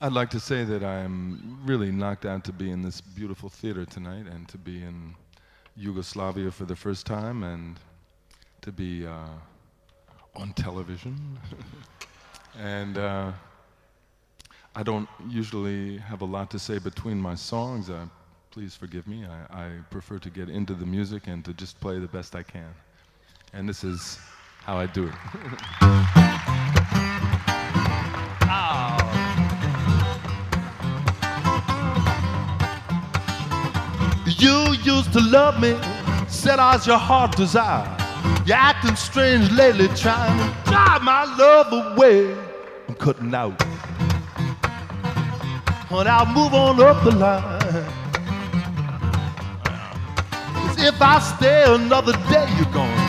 I'd like to say that I'm really knocked out to be in this beautiful theater tonight and to be in Yugoslavia for the first time and to be on television. And I don't usually have a lot to say between my songs. Please forgive me. I prefer to get into the music and to just play the best I can. And this is how I do it. You used to love me, said I was your heart desire. You're acting strange lately, trying to drive my love away. I'm cutting out, but I'll move on up the line. 'Cause if I stay another day, you're gone.